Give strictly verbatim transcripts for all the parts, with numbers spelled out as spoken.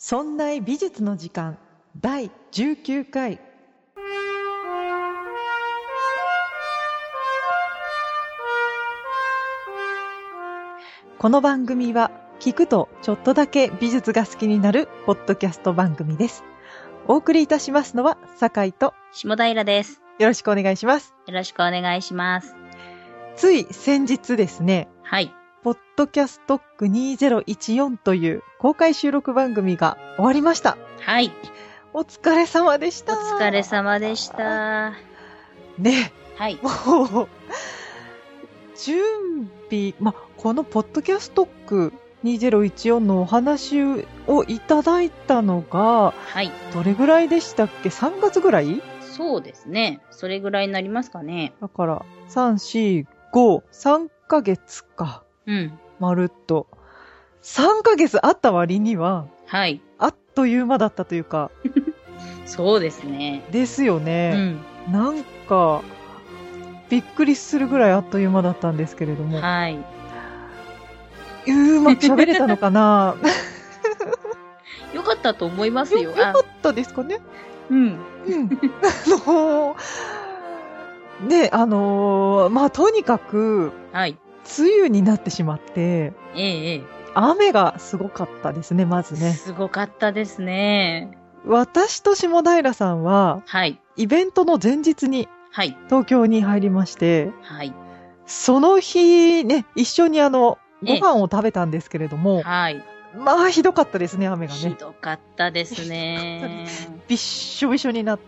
そんな美術の時間だいじゅうきゅうかい。この番組は聞くとちょっとだけ美術が好きになるポッドキャスト番組です。お送りいたしますのは酒井と下平です。 よろしくお願いします。 よろしくお願いします。 つい先日ですね、 はい。 ポッドキャストックにせんじゅうよんという公開収録番組が終わりました。 はい。 お疲れ様でした。 お疲れ様でした。 ね。 はい。 もう、準備、ま、このポッドキャストックにせんじゅうよんのお話をいただいたのが、 はい。 どれぐらいでしたっけ？ さん 月ぐらい？ そうですね。それぐらいになりますかね。 だから、さん、よん、ご、さんかげつか。 うん。 まるっと。さんかげつあった割には、 はい。 あっという間だったというか。 そうですね。 ですよね。うん。なんか、びっくりするぐらいあっという間だったんですけれども。 はい。 うまく喋れたのかなよかったと思いますよ。 よ、よかったですかね。 うん。 うん。あのー、ね、あのー、まあ、とにかく、 はい。 梅雨になってしまって、 ええ、ええ。 雨がすごかったですね、まずね。 すごかったですね。 私と下平さんは、 はい。 イベントの前日に、 はい。 東京に入りまして、 はい。 その日ね、一緒にあの、ご飯を食べたんですけれども、 はい。 まあ、ひどかったですね、雨がね。 ひどかったですね。 びっしょびしょになって、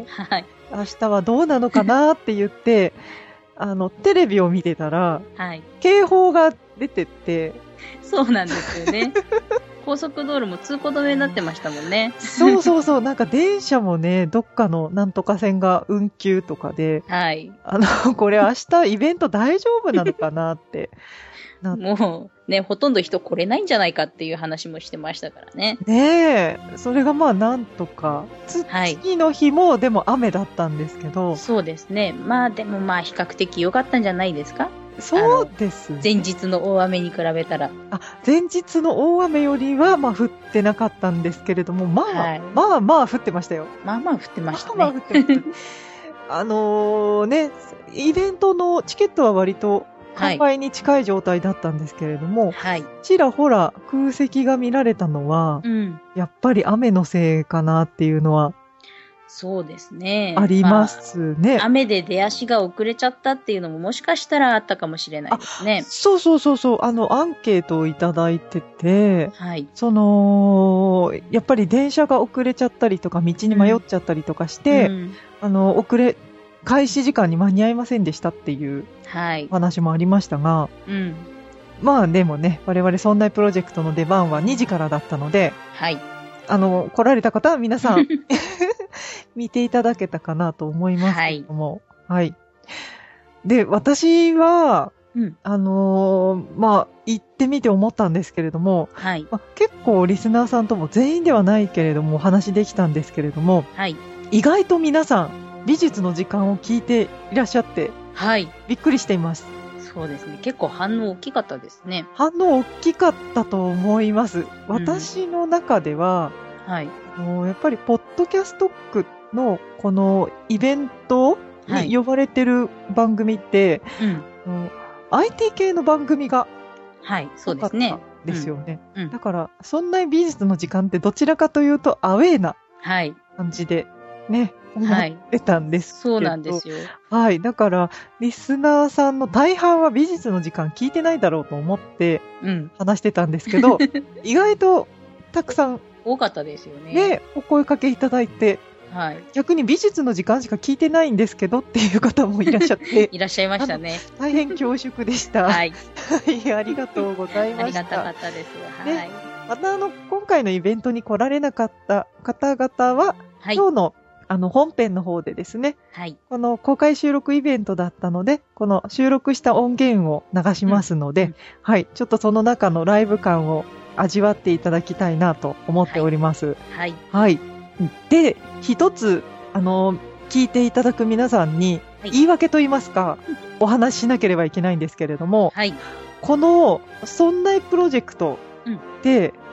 はい。 明日はどうなのかなって言って、あの、テレビを見てたら、 はい。 警報が出てって、 そうなんですよね。高速道路も通行止めになってましたもんね。 そうそうそう、なんか電車もね、どっかのなんとか線が運休とかで、 はい。 あの、これ明日イベント大丈夫なのかなって。 もうね、ほとんど人来れないんじゃないかっていう話もしてましたからね。 ねえ、それがまあなんとか、 はい、 次の日もでも雨だったんですけど。 そうですね。まあでもまあ比較的良かったんじゃないですか？ そうですね。 前日の大雨に比べたら。 あ、前日の大雨よりはまあ降ってなかったんですけれども、まあ、はい、まあまあ降ってましたよ。 まあまあ降ってましたね。 まあまあ降ってました。あのー、ね、イベントのチケットは割と完売に近い状態だったんですけれども、はい、ちらほら空席が見られたのは、うん、やっぱり雨のせいかなっていうのは、 そうですね。 ありますね、 まあ。雨で出足が遅れちゃったっていうのももしかしたらあったかもしれないですね。 そうそうそうそう、あの、アンケートをいただいてて、 はい。 その、やっぱり電車が遅れちゃったりとか、道に迷っちゃったりとかして、うん、あの、遅れ、開始時間に間に合いませんでしたっていう話もありましたが、 はいうん、 まあでもね、我々そんなプロジェクトの出番はにじからだったので、 はい、 あの、来られた方は皆さん見ていただけたかなと思いますけども、はい。はい、で、私は、うん、あのー、まあ、行ってみて思ったんですけれども、 はいまあ、結構リスナーさんとも全員ではないけれどもお話できたんですけれども、はい、意外と皆さん美術の時間を聞いていらっしゃって、はい、びっくりしています。 そうですね。結構反応大きかったですね。 反応大きかったと思います。私の中では、うん、はい、もうやっぱりポッドキャストックのこのイベントに呼ばれてる番組って、はいうん、アイティー 系の番組がはいそうですね。 ですよね。 うんうん、 だからそんな美術の時間ってどちらかというとアウェーな感じでね。はい思ってたんですけど、 そうなんですよ。 はい。だから、リスナーさんの大半は美術の時間聞いてないだろうと思って話してたんですけど、うん、意外とたくさん多かったですよね。 ね、お声かけいただいて、はい、逆に美術の時間しか聞いてないんですけどっていう方もいらっしゃって、 いらっしゃいましたね。 大変恐縮でした。 はい。 はい、ありがとうございました。 ありがたかったです。はい。 ね、またあの、今回のイベントに来られなかった方々は、はい、今日のあの、本編の方でですね、はい。この公開収録イベントだったので、この収録した音源を流しますので、うんうん、はい。ちょっとその中のライブ感を味わっていただきたいなと思っております。 はい。 はい。で、一つ、あの、聞いていただく皆さんに、言い訳と言いますか、はい、お話ししなければいけないんですけれども、はい。この、そんなプロジェクトで、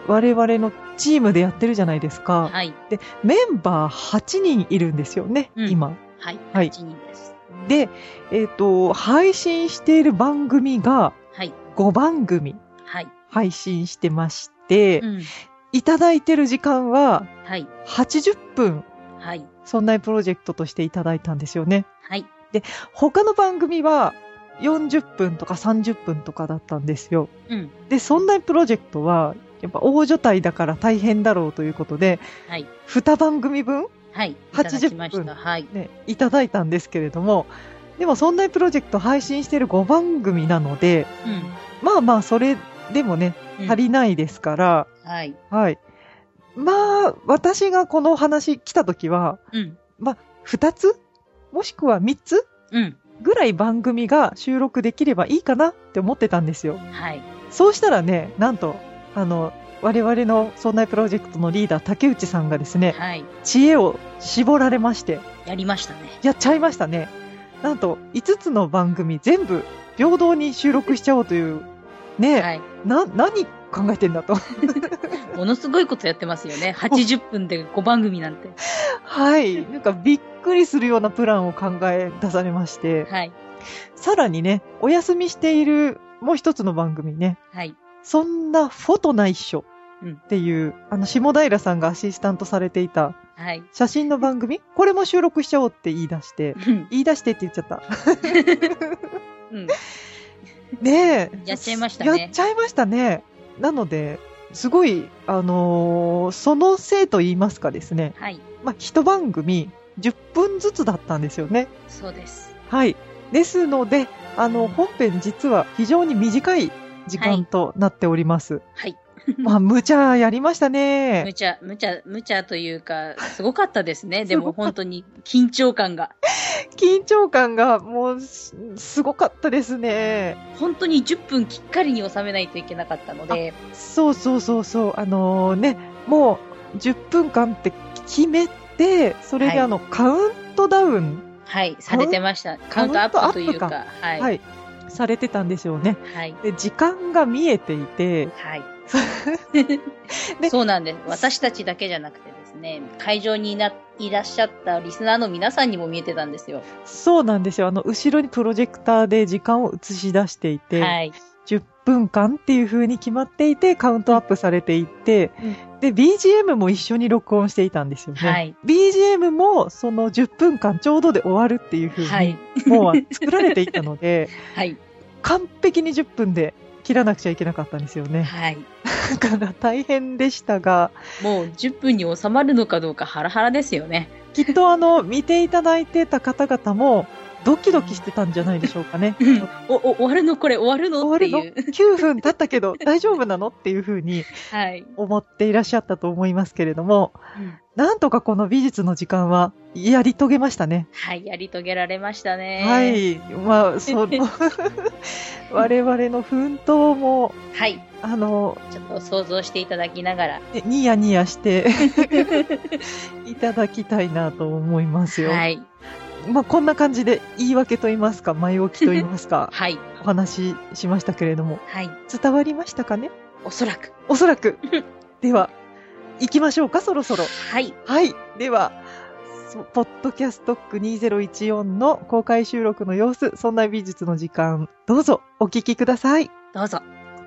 我々のチームでやってるじゃないですか。 はい。 で、メンバーはちにんいるんですよね、うん、今。 はい。はちにんです。 で、えっと、配信している番組が、ごばんぐみ、配信してまして、はい。うん、いただいてる時間は、はちじゅっぷん、はい。そんなプロジェクトとしていただいたんですよね。はい。で、他の番組は、よんじゅっぷんとかさんじゅっぷんとかだったんですよ。うん。で、そんなプロジェクトは、やっぱ大所帯だから大変だろうということで、はい。にばんぐみぶん、はい。はちじゅっぷん、はい。ね、いただいたんですけれども、でもそんなプロジェクト配信してるごばんぐみなので、うん。まあまあ、それでもね、足りないですから、うん、はい。はい。まあ、私がこの話来た時は、うん。まあ、ふたつもしくはみっつうん。ぐらい番組が収録できればいいかなって思ってたんですよ。はい。そうしたらね、なんと、あの、我々のそんなプロジェクトのリーダー、竹内さんがですね、はい。知恵を絞られまして。 やりましたね。 やっちゃいましたね。なんと、いつつの番組全部平等に収録しちゃおうという、ね、はい。な、何考えてんだと。 ものすごいことやってますよね。はちじゅっぷんでごばんぐみなんて。 はい。なんかびっくりするようなプランを考え出されまして。はい。さらにね、お休みしているもう一つの番組ね。はい。そんなフォトないっしょっていう、うん、あの、下平さんがアシスタントされていた、はい。写真の番組、これも収録しちゃおうって言い出して、うん、言い出してって言っちゃった。うん。ねえ。 やっちゃいましたね。 やっちゃいましたね。なので、すごい、あのー、そのせいと言いますかですね。はい。まあ、一番組じゅっぷんずつだったんですよね。 そうです。 はい。ですので、あの、本編実は非常に短い時間となっております。はい。はい、まあ、無茶やりましたね。 無茶、無茶、無茶というか、すごかったですね。でも本当に緊張感が。 緊張感がもうすごかったですね。 本当にじゅっぷんきっかりに収めないといけなかったので。 そうそうそうそう。あのー、ね、もうじゅっぷんかんって決めて、それであの、はい、カウントダウン。 はい、されてました。カウントアップというか。かはい、はい。 されてたんでしょうね。はい。で、時間が見えていて。はい。 そうなんです。私たちだけじゃなくてですね、会場にないらっしゃったリスナーの皆さんにも見えてたんですよ。 そうなんですよ。あの、後ろにプロジェクターで時間を映し出していて、はい、じゅっぷんかんっていう風に決まっていて、カウントアップされていって、うん、で、ビージーエム も一緒に録音していたんですよね。はい、ビージーエム もそのじゅっぷんかんちょうどで終わるっていう風に、はい、もう作られていたので、はい、完璧にじゅっぷんで切らなくちゃいけなかったんですよね。はい。だから大変でしたが。 もうじゅっぷんに収まるのかどうかハラハラですよね。 きっとあの、見ていただいてた方々も、ドキドキしてたんじゃないでしょうかね。 うん、お、お、終わるのこれ終わるのっていう。終わるの ? きゅう 分経ったけど大丈夫なのっていうふうに思っていらっしゃったと思いますけれども、はい、なんとかこの美術の時間はやり遂げましたね。 はい、やり遂げられましたね。 はい。まあ、その、我々の奮闘も、はい。あの、 ちょっと想像していただきながら。 ね、ニヤニヤしていただきたいなと思いますよ。はい。まあ、こんな感じで言い訳と言いますか、前置きと言いますか、はい。お話ししましたけれども、はい。伝わりましたかね？ おそらく。 おそらく。では、行きましょうか、そろそろ。 はい。 はい。では、ポッドキャストックにせんじゅうよんの公開収録の様子、そんな美術の時間、どうぞお聞きください。 どうぞ。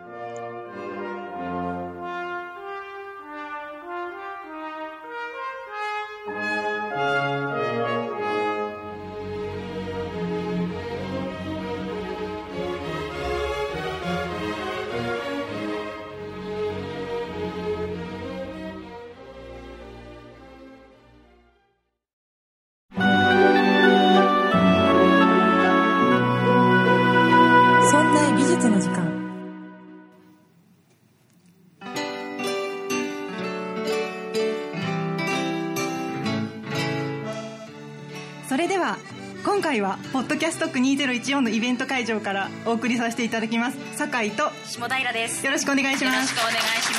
それでは今回はポッドキャストックにせんじゅうよんのイベント会場からお送りさせていただきます。酒井と下平です。 よろしくお願いします。 よろしくお願いします。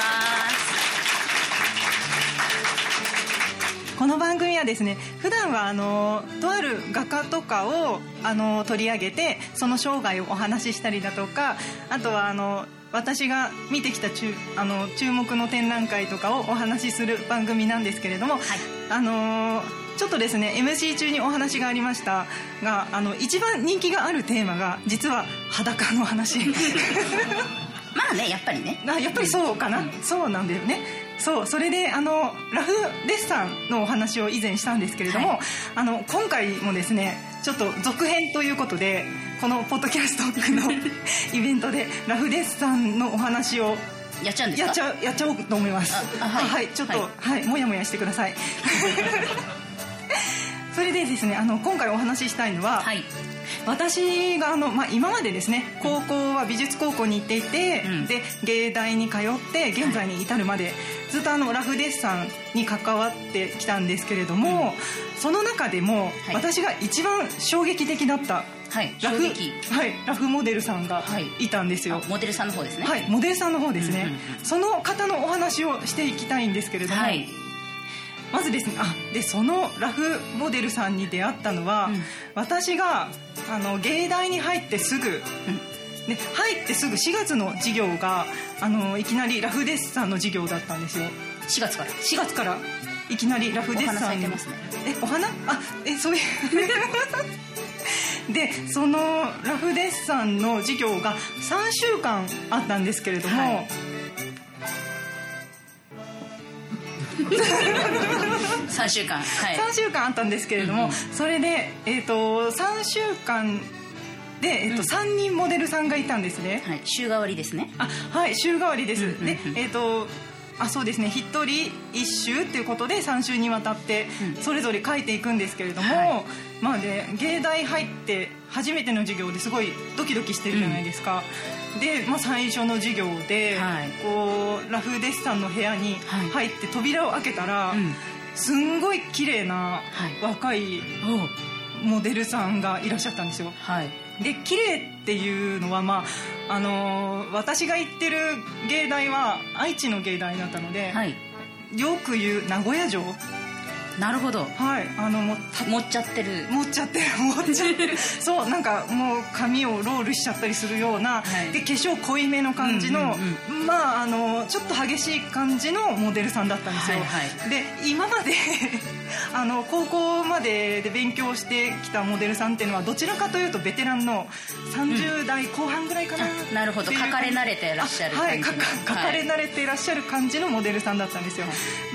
この番組はですね、普段はあのとある画家とかをあの取り上げてその生涯をお話ししたりだとか、あとはあの私が見てきた注あの注目の展覧会とかをお話しする番組なんですけれども、はい、あのーちょっとですね エムシー 中にお話がありましたが、あの一番人気があるテーマが実は裸の話まあね、やっぱりね、 あやっぱりそうかな、うん、そうなんだよね。そうそれであのラフデッサンのお話を以前したんですけれども、はい、あの今回もですねちょっと続編ということでこのポッドキャストのイベントでラフデッサンのお話をやっちゃうんですか？ やっちゃうやっちゃおうと思います。ああ、はい、はい、ちょっと、はいはい、もやもやしてくださいそれでですね、あの今回お話ししたいのは、はい、私があの、まあ、今までですね高校は美術高校に行っていて、うん、で芸大に通って現在に至るまで、はい、ずっとあのラフデッサンに関わってきたんですけれども、うん、その中でも、はい、私が一番衝撃的だったはい、 ラフ、はい、ラフモデルさんがいたんですよ、 はい、モデルさんの方ですね。 はい、モデルさんの方ですね、うんうんうん、その方のお話をしていきたいんですけれども、はい、まずですね、あでそのラフモデルさんに出会ったのは、うん、私があの芸大に入ってすぐ、うん、で入ってすぐしがつの授業があのいきなりラフデッサンの授業だったんですよ。 しがつからしがつからいきなりラフデッサン。お花咲いてますね。 えお花あえそういうでそのラフデッサンの授業がさんしゅうかんあったんですけれども、はい、 さんしゅうかん、はい、 さんしゅうかんあったんですけれども、うんうん、それで、えー、とさんしゅうかんで、えーとうん、さんにんモデルさんがいたんですね、 はい、週替わりですね。 あはい週替わりです、うんうんうん、でえっ、ー、とあそうですねひとりいっ週っていうことでさん週にわたってそれぞれ書いていくんですけれども、うんはい、まあね芸大入って初めての授業ですごいドキドキしてるじゃないですか、うん、で、まあ、最初の授業で、はい、こうラフデッサンの部屋に入って扉を開けたら、はい、すんごい綺麗な若いモデルさんがいらっしゃったんですよ、はい、で綺麗っていうのは、まああのー、私が行ってる芸大は愛知の芸大だったので、はい、よく言う名古屋城。 なるほど、 はい、あのも持っちゃってる持っちゃってる持っちゃってるそうなんかもう髪をロールしちゃったりするような、はい、で化粧濃いめの感じの、うんうんうん、まああのちょっと激しい感じのモデルさんだったんですよ、はいはい、で今まであの高校までで勉強してきたモデルさんっていうのはどちらかというとベテランのさんじゅう代後半ぐらいかな、 うん、なるほど書かれ慣れてらっしゃる感じの、 はい、書かれ慣れてらっしゃる感じのモデルさんだったんですよ、はい、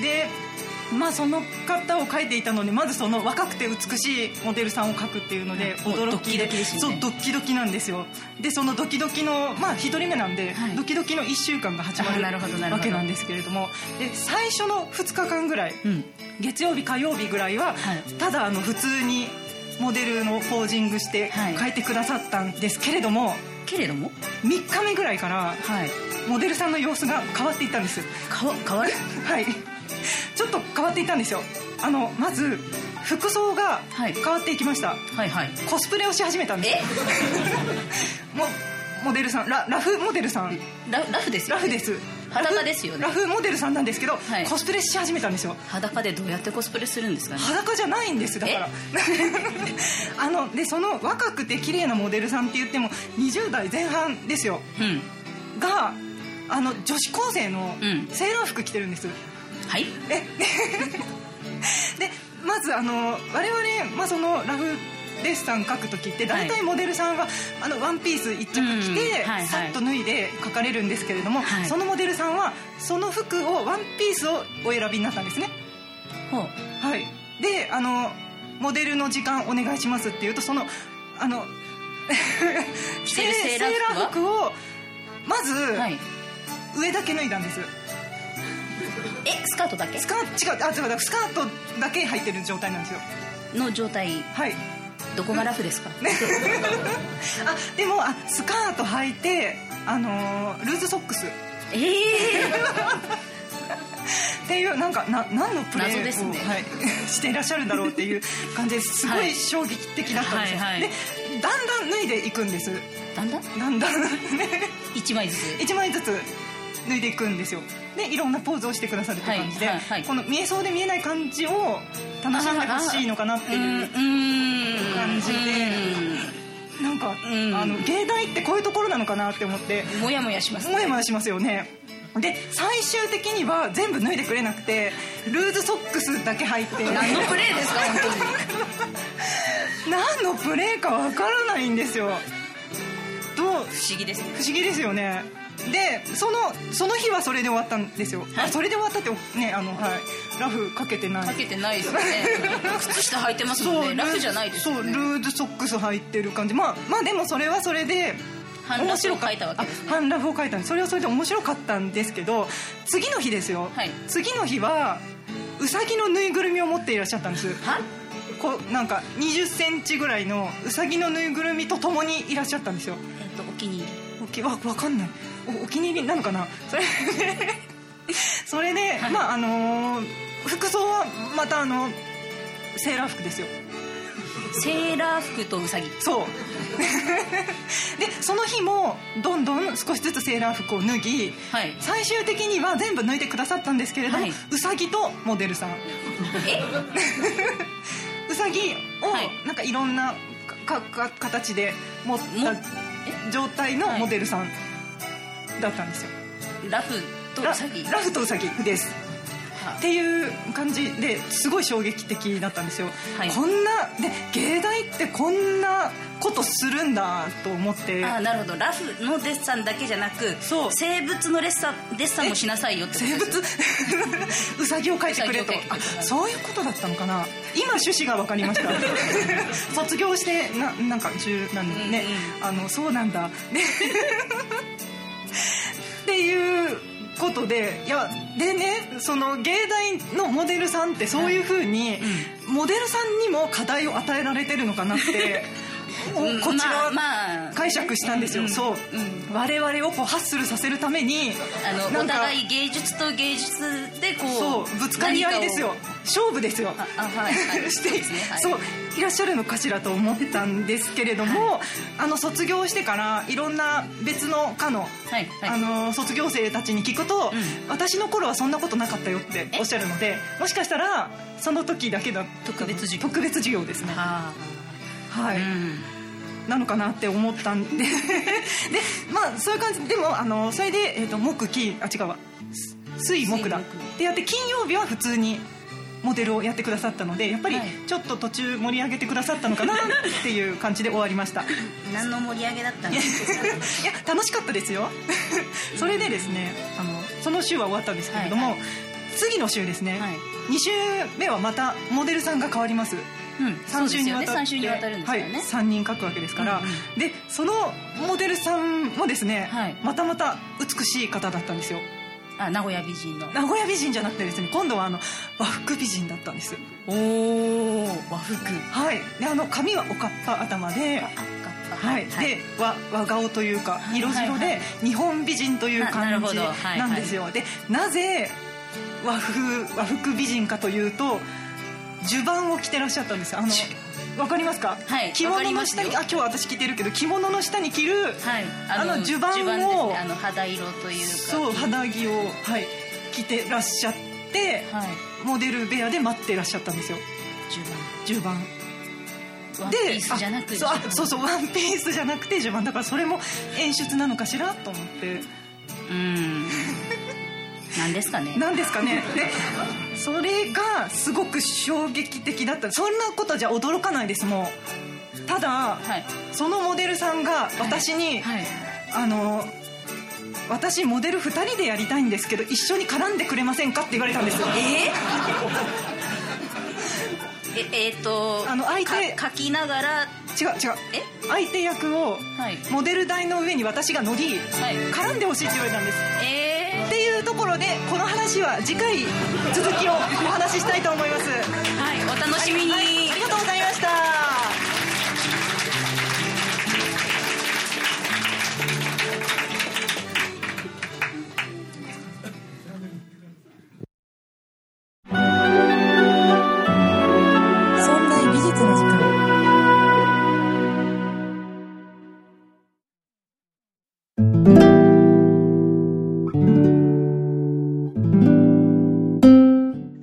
でまあその方を描いていたのでまずその若くて美しいモデルさんを描くっていうので驚きで、そうドッキドキなんですよ。でそのドキドキのまあひとりめなんで、はい、ドキドキのいっしゅうかんが始まるわけなんですけれども、で最初のふつかかんぐらい、うん、月曜日火曜日ぐらいは、はい、ただあの普通にモデルのポージングして描いてくださったんですけれども、はい、 けれどもみっかめぐらいから、はい、モデルさんの様子が変わっていったんです。 かわ変わるはいちょっと変わっていったんですよ。あのまず服装が変わっていきました、はいはいはい、コスプレをし始めたんですよもモデルさん ラ, ラフモデルさんラ, ラフですよ、ね、 ラフです裸ですよね。 ラフモデルさんなんですけど、はい、コスプレし始めたんですよ。 裸でどうやってコスプレするんですかね。 裸じゃないんですだからあのでその若くて綺麗なモデルさんって言ってもにじゅう代前半ですよ、うん、があの女子高生のセーラー服着てるんです、うんはい、 でまずあの我々、まあ、そのラフデッサン描く時って大体モデルさんは、はい、あのワンピース一着着て、うんはいはい、さっと脱いで描かれるんですけれども、はい、そのモデルさんはその服をワンピースをお選びになったんですね。ほう、はい、であのモデルの時間お願いしますっていうとそのあのセーラー服をまず、はい、上だけ脱いだんです。 えスカートだけスカート違うあ違うスカートだけ入ってる状態なんですよ。 の状態、 はいどこがラフですか、ね、 あでもあスカート履いて、あのー、ルーズソックスええー、 っていうなんかな何のプレーを、 謎ですね、 はい、していらっしゃるんだろうっていう感じですごい衝撃的だったんですよ、はいはいはい、でだんだん脱いでいくんです。 だんだんだんだんいちまいずついちまいずつ脱いでいくんですよ。でいろんなポーズをしてくださるって感じで、はいはいはい、この見えそうで見えない感じを楽しんでほしいのかなっていう感じでなんか、うん、あの芸大ってこういうところなのかなって思ってもやもやしますね。 もやもやしますよね。で最終的には全部脱いでくれなくてルーズソックスだけ入って何のプレーですか本当に何のプレーかわからないんですよ。どう不思議ですね。 不思議ですよね。でそのその日はそれで終わったんですよ、はい、あそれで終わったってね、あの、はい、ラフかけてないかけてないですよね靴下履いてますもんね。ラフじゃないですよね。 そうルーズソックス履いてる感じ。まあまあでもそれはそれで半ラフを書いたわけですね。 半ラフを書いたんです。それはそれで面白かったんですけど、次の日ですよ、はい、次の日はウサギのぬいぐるみを持っていらっしゃったんです。 はこうなんかにじゅっセンチぐらいのウサギのぬいぐるみとともにいらっしゃったんですよ。 えっとお気に入りおきわ分かんない お, お気に入りなのかなそれでそれで、はい、まああのー、服装はまたあのセーラー服ですよ。 セーラー服とウサギ。 そうでその日もどんどん少しずつセーラー服を脱ぎ、はい、最終的には全部脱いでくださったんですけれども、はい、ウサギとモデルさんえウサギをなんかいろんなかか形で持った状態のモデルさんだったんですよ。 ラフとウサギ。 ラフとウサギです、はあ、っていう感じですごい衝撃的だったんですよ、はい、こんなで芸大ってこんなことするんだと思って。 ああなるほど。ラフのデッサンだけじゃなくそう生物のレッサデッサンもしなさいよってことです。 生物ウサギを描いてくれと。あそういうことだったのかな。今趣旨が分かりました卒業してななんか十何年ね、うんうん、あのそうなんだっていうことで、いやでねその芸大のモデルさんってそういう風に、はいうん、モデルさんにも課題を与えられてるのかなってこちらは解釈したんですよ、まあまあ、そう、うん、我々をこうハッスルさせるためにあのお互い芸術と芸術でこうそうぶつかり合いですよ。勝負ですよ。 ああ、はいはい、 してそういらっしゃるのかしらと思ったんですけれども、はい、あの卒業してからいろんな別の科の、はいはい、あの卒業生たちに聞くと、うん、私の頃はそんなことなかったよっておっしゃるので、もしかしたらその時だけだ特別授業特別授業ですね。 はあ、はい、うんなのかなって思ったんででまあそういう感じでもあのそれで、えーと、木金あ違うわ水木だってやって金曜日は普通にモデルをやってくださったのでやっぱりちょっと途中盛り上げてくださったのかなっていう感じで終わりました何の盛り上げだったんですか？いや楽しかったですよそれでですねあのその週は終わったんですけれども、はいはい、次の週ですね、はい、に週目はまたモデルさんが変わるますうん、さん週にわたって、 さん週にわたるんですよね、 はい、さんにん書くわけですから、うんうん、でそのモデルさんもですね、はい、またまた美しい方だったんですよ。 あ名古屋美人の名古屋美人じゃなくてですね今度はあの和服美人だったんです。 おお和服はいであの髪はおかっぱ頭ではい、はい、で 和, 和顔というか色白で日本美人という感じなんですよ。でなぜ和服和服美人かというと襦袢を着てらっしゃったんです。あのわかりますか？ はい、 着物の下にあ今日は私着てるけど着物の下に着る、はい、あの襦袢を、 ね、あの肌色というかそう肌着を、はい、着てらっしゃって、はい、モデル部屋で待ってらっしゃったんですよ。 襦袢ワンピースじゃなくてそうそうそうワンピースじゃなくて襦袢だからそれも演出なのかしらと思って。 うーんなんですかねなんですかねでそれがすごく衝撃的だった。そんなことじゃ驚かないです。もうただ、はい、そのモデルさんが私に、はいはい、あの私モデルふたりでやりたいんですけど一緒に絡んでくれませんかって言われたんです。 えええー、っとあの相手書きながら違う違うえ相手役をモデル台の上に私が乗り、はい、絡んでほしいって言われたんです。 えーっていうところでこの話は次回続きをお話ししたいと思います。 はい、お楽しみに、はいはい、 ありがとうございました。そんな美術の時間。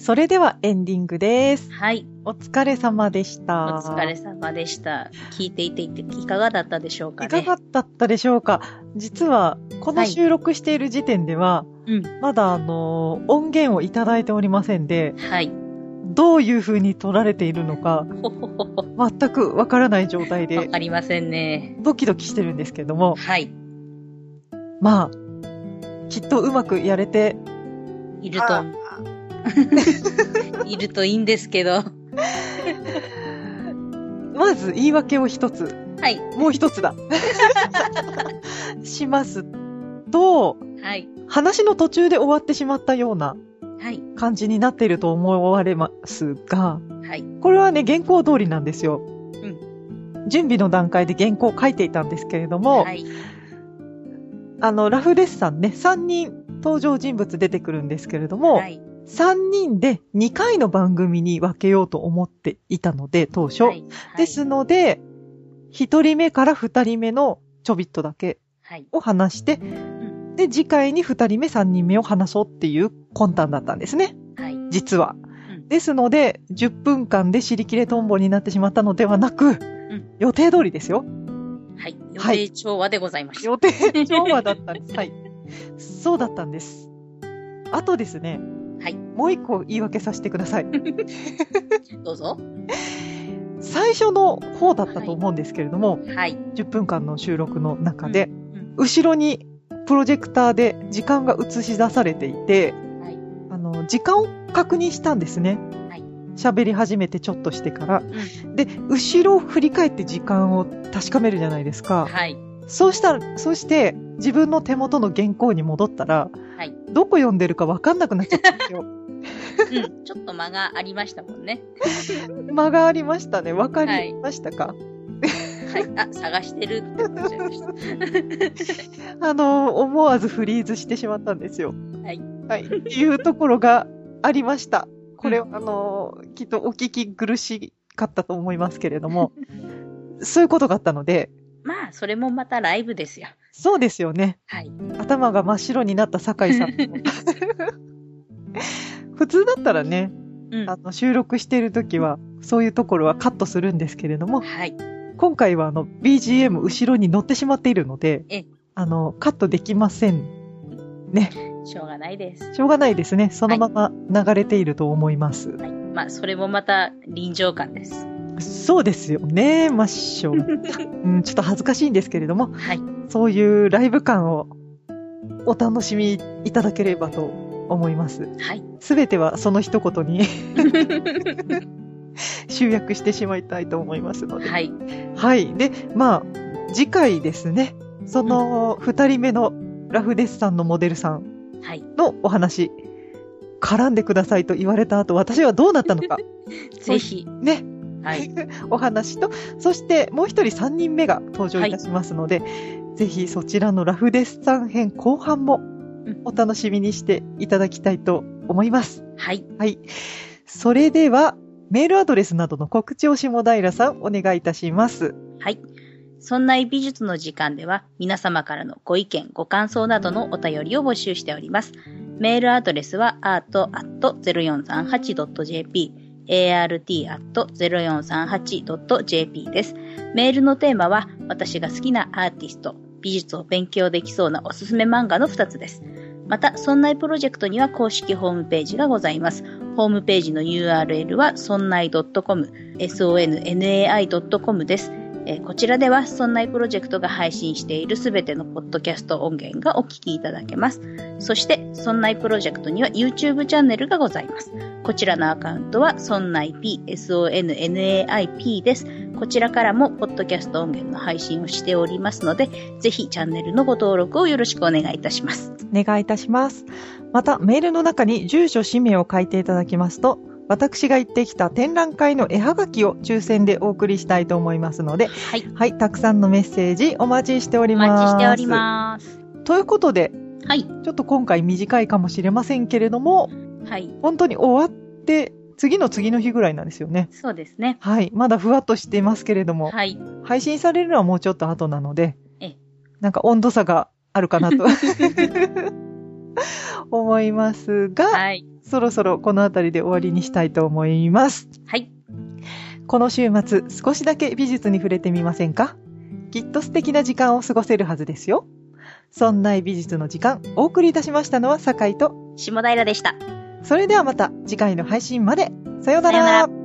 それではエンディングです。 はい。 お疲れ様でした。 お疲れ様でした。聞いていていていかがだったでしょうかね。 いかがだったでしょうか。実は、この収録している時点では、はい、まだあの、音源をいただいておりませんで、 はい。 どういう風に撮られているのか、全くわからない状態で。 わかりませんね。 ドキドキしてるんですけども。 はい。 まあ、きっとうまくやれて、 いると、いるといいんですけど。 まず言い訳を一つ。 はい。 もう一つだ。しますと、 はい。 話の途中で終わってしまったような感じになっていると思われますが、 はい。 これはね、原稿通りなんですよ。 うん。 準備の段階で原稿を書いていたんですけれども、 はい。 あの、ラフデッサンね、さんにん登場人物出てくるんですけれども、 はい。 さんにんでにかいの番組に分けようと思っていたので、当初。はいはい、ですので、ひとりめからふたりめのちょびっとだけを話して、はいうん、で、次回にふたりめ、さんにんめを話そうっていう魂胆だったんですね。 はい、 実は、うん。ですので、じゅっぷんかんで尻切れトンボになってしまったのではなく、うん、予定通りですよ。 はい。予定調和でございました。 はい、予定調和だったんです。はい。そうだったんです。あとですね、 はい。 もう一個言い訳させてください。 どうぞ。 最初の方だったと思うんですけれども、 はい。 じゅっぷんかんの収録の中で、 うんうん、 後ろにプロジェクターで時間が映し出されていて、 はい、 あの、時間を確認したんですね。 はい。 喋り始めてちょっとしてから。 うん、 で、後ろを振り返って時間を確かめるじゃないですか。 はい。 そうしたら、そうして自分の手元の原稿に戻ったら、 はい。 どこ読んでるか分かんなくなっちゃったんですよ。 うん、ちょっと間がありましたもんね。 間がありましたね。分かりましたか？ はい。あ、探してるって思っちゃいました。 あの、思わずフリーズしてしまったんですよ。 はい。 はい。っていうところがありました。これ、うん、あの、きっとお聞き苦しかったと思いますけれども、そういうことがあったので、 まあ、それもまたライブですよ。 そうですよね。 はい。 頭が真っ白になった酒井さん。普通だったらね、うん、あの収録しているときは、そういうところはカットするんですけれども、 はい。 今回はあの ビージーエム 後ろに乗ってしまっているので、 えあの、カットできません。ね。 しょうがないです。 しょうがないですね。そのまま流れていると思います。 はい。まあ、それもまた臨場感です。 そうですよね、マッション、うん。ちょっと恥ずかしいんですけれども、 はい。 そういうライブ感をお楽しみいただければと思います。 はい。 すべてはその一言に集約してしまいたいと思いますので。 はい。 はい。で、まあ、次回ですね、その二人目のラフデッサンのモデルさんのお話、絡んでくださいと言われた後、私はどうなったのか。 ぜひ。 ね。 はい。 お話と、そしてもう一人三人目が登場いたしますので、はい、ぜひそちらのラフデッサン編後半もお楽しみにしていただきたいと思います。 はい。 はい。それでは、メールアドレスなどの告知を下平さんお願いいたします。 はい。そんな美術の時間では皆様からのご意見、ご感想などのお便りを募集しております。メールアドレスは アート アット ゼロよんさんはち ドット ジェーピー、アールティー アット ゼロよんさんはち ドット ジェーピー です。メールのテーマは私が好きなアーティスト、美術を勉強できそうなおすすめ漫画のふたつです。また、そんないプロジェクトには公式ホームページがございます。ホームページの ユーアールエルは ソンナイ ドットコム、ソンナイ ドットコム です。えー、こちらでは、そんないプロジェクトが配信しているすべてのポッドキャスト音源がお聞きいただけます。そして、そんないプロジェクトには YouTube チャンネルがございます。こちらのアカウントは、ソンナイ ピー、ソンナイ ピー です。こちらからも、ポッドキャスト音源の配信をしておりますので、ぜひチャンネルのご登録をよろしくお願いいたします。 お願いいたします。また、メールの中に住所、氏名を書いていただきますと、私が行ってきた展覧会の絵はがきを抽選でお送りしたいと思いますので、 はい。 はい、たくさんのメッセージお待ちしております。 お待ちしております。 ということで、 はい。 ちょっと今回短いかもしれませんけれども、 はい。 本当に終わって、次の次の日ぐらいなんですよね。 そうですね。 はい。まだふわっとしていますけれども、 はい。 配信されるのはもうちょっと後なので、 えなんか温度差があるかなと思いますが、 はい。 そろそろこのあたりで終わりにしたいと思います。 はい。 この週末、少しだけ美術に触れてみませんか？きっと素敵な時間を過ごせるはずですよ。そんな美術の時間、お送りいたしましたのは酒井と下平でした。 それではまた次回の配信まで。さようなら。さようなら。